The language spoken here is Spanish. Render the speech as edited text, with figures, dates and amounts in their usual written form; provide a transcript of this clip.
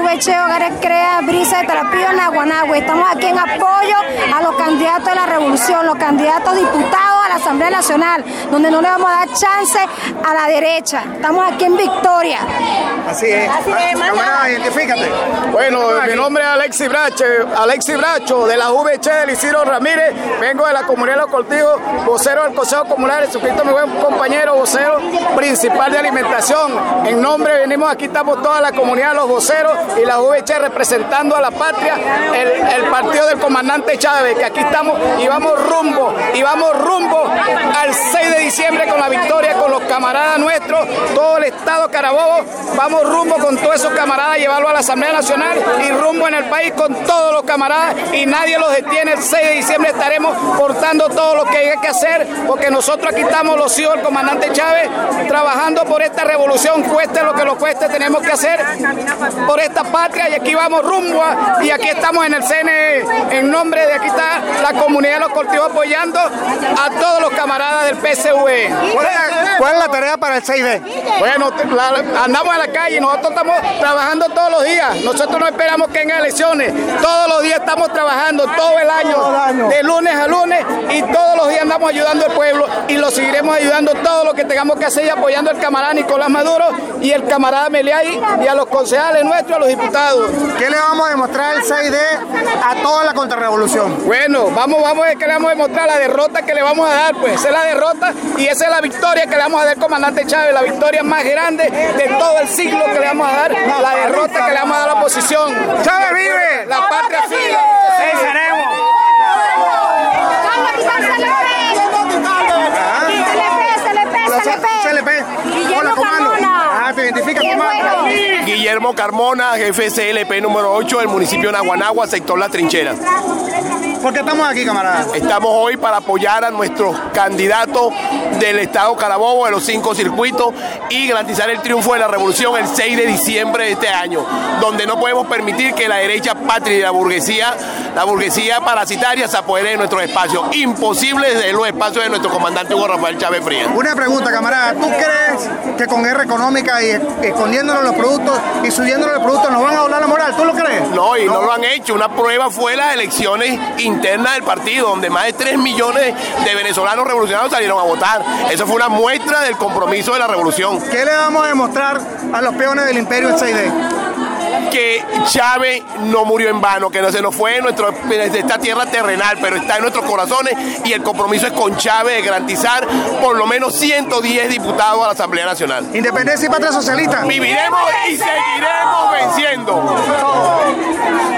VC Hogares Crea, Brisa de Tarapío, Naguanagua. Estamos aquí en apoyo a los candidatos de la revolución, los candidatos diputados a la Asamblea Nacional, donde no le vamos a dar chance a la derecha. Estamos aquí en Victoria. Así es. Camarada, identifícate. Bueno, mi nombre es Alexis Bracho, de la VC del Isidro Ramírez. Vengo de la comunidad de Los Cortijos, vocero del Consejo Comunal, suscrito a mi buen compañero, vocero principal de alimentación. En nombre venimos, aquí estamos toda la comunidad, los voceros y la VC representando a la patria, el partido del comandante Chávez, que aquí estamos y vamos rumbo al 6 de diciembre con la victoria, con los camaradas nuestros, todo el estado Carabobo, vamos rumbo con todos esos camaradas, llevarlo a la Asamblea Nacional y rumbo en el país con todos los camaradas y nadie los detiene. El 6 de diciembre estaremos portando todo lo que hay que hacer, porque nosotros aquí estamos los hijos del comandante Chávez trabajando por esta revolución, cueste lo que lo cueste, tenemos que hacer por esta patria y aquí vamos rumbo y aquí estamos en el CNE, en nombre de aquí está la comunidad de Los Cortijos apoyando a todos los camaradas del PSV. ¿Cuál es la tarea para el 6D? Bueno, andamos en la calle, nosotros estamos trabajando todos los días, nosotros no esperamos que vengan elecciones, todos los días estamos trabajando, todo el año, de lunes a lunes y todos los días andamos ayudando al pueblo y lo seguiremos ayudando todo lo que tengamos que hacer y apoyando al camarada Nicolás Maduro y el camarada Meliay y a los concejales nuestros, a los diputados. ¿Qué le vamos a demostrar el 6D a toda la contrarrevolución? Bueno, vamos a ver que le vamos a demostrar la derrota que le vamos a dar, pues esa es la derrota y esa es la victoria que le vamos a dar al comandante Chávez, la victoria más grande de todo el siglo que le vamos a dar, la derrota que le vamos a dar a la oposición. ¡Chávez vive! ¡La patria sigue! ¡Sí, seremos! Hola, comando. ¿Te identificas, comando? Guillermo Carmona, jefe CLP número 8 del municipio de Naguanagua, sector La Trinchera. ¿Por qué estamos aquí, camarada? Estamos hoy para apoyar a nuestros candidatos del estado Carabobo, de los 5 circuitos, y garantizar el triunfo de la revolución el 6 de diciembre de este año, donde no podemos permitir que la derecha patria y la burguesía parasitaria se apodere de nuestros espacios. Imposible desde los espacios de nuestro comandante Hugo Rafael Chávez Frías. Una pregunta, camarada. ¿Tú crees que con guerra económica y escondiéndonos los productos y subiéndonos los productos nos van a doblar la moral? ¿Tú lo crees? No, y no lo han hecho. Una prueba fue las elecciones internas del partido, donde más de 3 millones de venezolanos revolucionarios salieron a votar. Eso fue una muestra del compromiso de la revolución. ¿Qué le vamos a demostrar a los peones del imperio el 6D? Que Chávez no murió en vano, que no se nos fue de esta tierra terrenal, pero está en nuestros corazones y el compromiso es con Chávez de garantizar por lo menos 110 diputados a la Asamblea Nacional. Independencia y patria socialista. Viviremos y